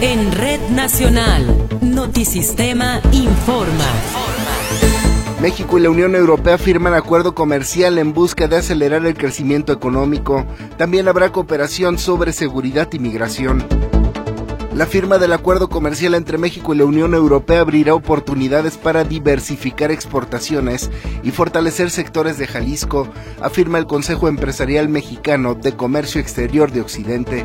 En Red Nacional, Notisistema informa. México y la Unión Europea firman acuerdo comercial en busca de acelerar el crecimiento económico. También habrá cooperación sobre seguridad y migración. La firma del acuerdo comercial entre México y la Unión Europea abrirá oportunidades para diversificar exportaciones y fortalecer sectores de Jalisco, afirma el Consejo Empresarial Mexicano de Comercio Exterior de Occidente.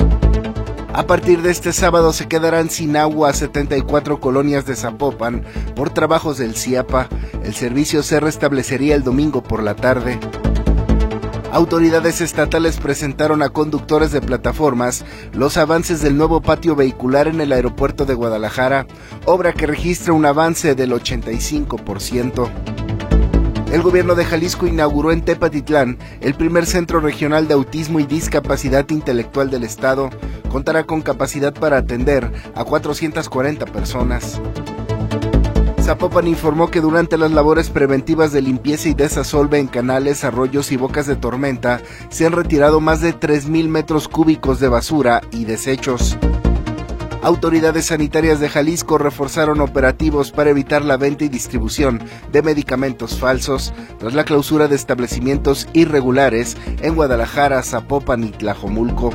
A partir de este sábado se quedarán sin agua 74 colonias de Zapopan por trabajos del CIAPA. El servicio se restablecería el domingo por la tarde. Autoridades estatales presentaron a conductores de plataformas los avances del nuevo patio vehicular en el aeropuerto de Guadalajara, obra que registra un avance del 85%. El gobierno de Jalisco inauguró en Tepatitlán el primer centro regional de autismo y discapacidad intelectual del estado. Contará con capacidad para atender a 440 personas. Zapopan informó que durante las labores preventivas de limpieza y desasolve en canales, arroyos y bocas de tormenta, se han retirado más de 3,000 metros cúbicos de basura y desechos. Autoridades sanitarias de Jalisco reforzaron operativos para evitar la venta y distribución de medicamentos falsos tras la clausura de establecimientos irregulares en Guadalajara, Zapopan y Tlajomulco.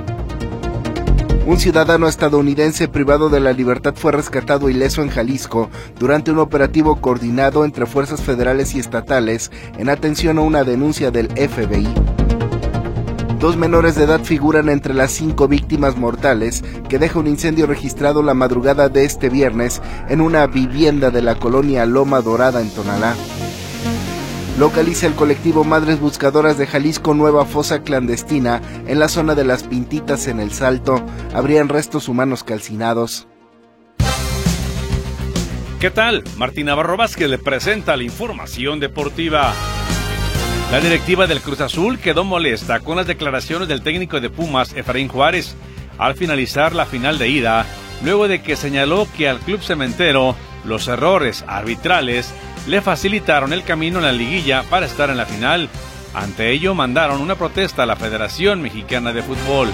Un ciudadano estadounidense privado de la libertad fue rescatado ileso en Jalisco durante un operativo coordinado entre fuerzas federales y estatales en atención a una denuncia del FBI. 2 menores de edad figuran entre las 5 víctimas mortales que deja un incendio registrado la madrugada de este viernes en una vivienda de la colonia Loma Dorada en Tonalá. Localiza el colectivo Madres Buscadoras de Jalisco nueva fosa clandestina en la zona de Las Pintitas en El Salto. Habrían restos humanos calcinados. ¿Qué tal? Martín Navarro Vázquez le presenta la información deportiva. La directiva del Cruz Azul quedó molesta con las declaraciones del técnico de Pumas, Efraín Juárez, al finalizar la final de ida, luego de que señaló que al club cementero los errores arbitrales le facilitaron el camino en la liguilla para estar en la final. Ante ello mandaron una protesta a la Federación Mexicana de Fútbol.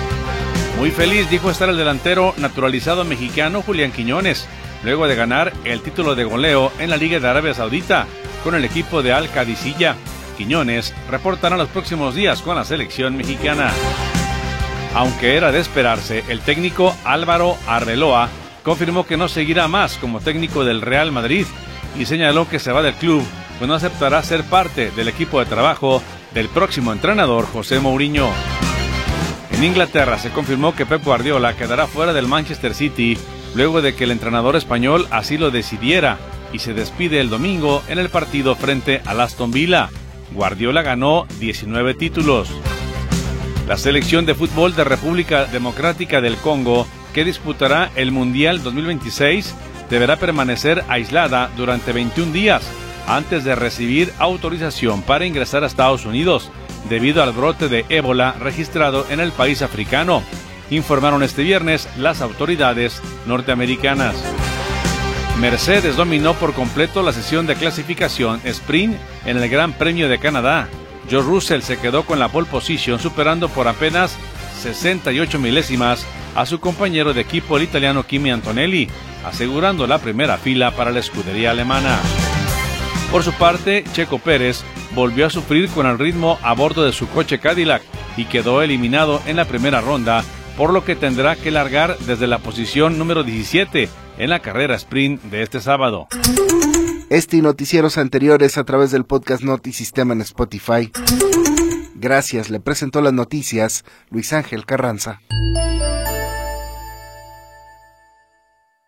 Muy feliz dijo estar el delantero naturalizado mexicano Julián Quiñones, luego de ganar el título de goleo en la Liga de Arabia Saudita con el equipo de Al Qadisiyah. Quiñones reportará los próximos días con la selección mexicana. Aunque era de esperarse, el técnico Álvaro Arbeloa confirmó que no seguirá más como técnico del Real Madrid y señaló que se va del club, pues no aceptará ser parte del equipo de trabajo del próximo entrenador José Mourinho. En Inglaterra se confirmó que Pep Guardiola quedará fuera del Manchester City luego de que el entrenador español así lo decidiera y se despide el domingo en el partido frente al Aston Villa. Guardiola ganó 19 títulos. La selección de fútbol de República Democrática del Congo, que disputará el Mundial 2026, deberá permanecer aislada durante 21 días antes de recibir autorización para ingresar a Estados Unidos, debido al brote de ébola registrado en el país africano, informaron este viernes las autoridades norteamericanas. Mercedes dominó por completo la sesión de clasificación sprint en el Gran Premio de Canadá. George Russell se quedó con la pole position, superando por apenas 68 milésimas a su compañero de equipo, el italiano Kimi Antonelli, asegurando la primera fila para la escudería alemana. Por su parte, Checo Pérez volvió a sufrir con el ritmo a bordo de su coche Cadillac y quedó eliminado en la primera ronda, por lo que tendrá que largar desde la posición número 17 en la carrera sprint de este sábado. Este y noticieros anteriores a través del podcast Notisistema en Spotify. Gracias, le presentó las noticias Luis Ángel Carranza.